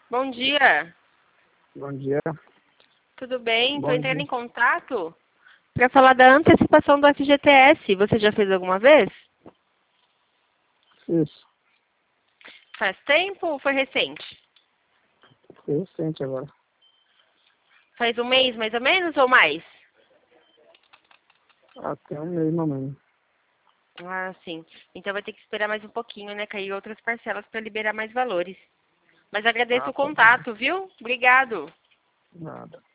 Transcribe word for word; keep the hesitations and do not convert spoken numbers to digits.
Bom dia. Bom dia. Tudo bem? Estou Bom entrando dia. em contato para falar da antecipação do F G T S. Você já fez alguma vez? Isso. Faz tempo ou foi recente? Foi recente agora. Faz um mês mais ou menos ou mais? Até um mês, mamãe. Ah, sim. Então vai ter que esperar mais um pouquinho, né? Cair outras parcelas para liberar mais valores. Mas agradeço Ah, o tá bom. contato, viu? Obrigado. Nada.